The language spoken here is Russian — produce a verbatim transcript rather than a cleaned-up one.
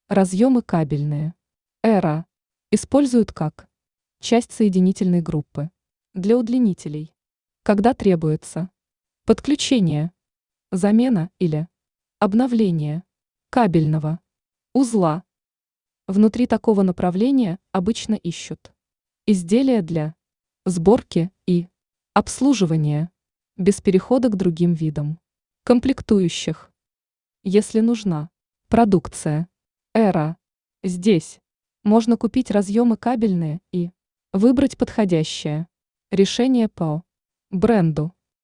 Разъемы кабельные. Эра. Используют как часть соединительной группы. Для удлинителей. Когда требуется подключение, замена или обновление кабельного узла. Внутри такого направления обычно ищут изделия для сборки и обслуживания, без перехода к другим видам комплектующих. Если нужна продукция Эра, здесь можно купить разъемы кабельные и выбрать подходящее решение по бренду.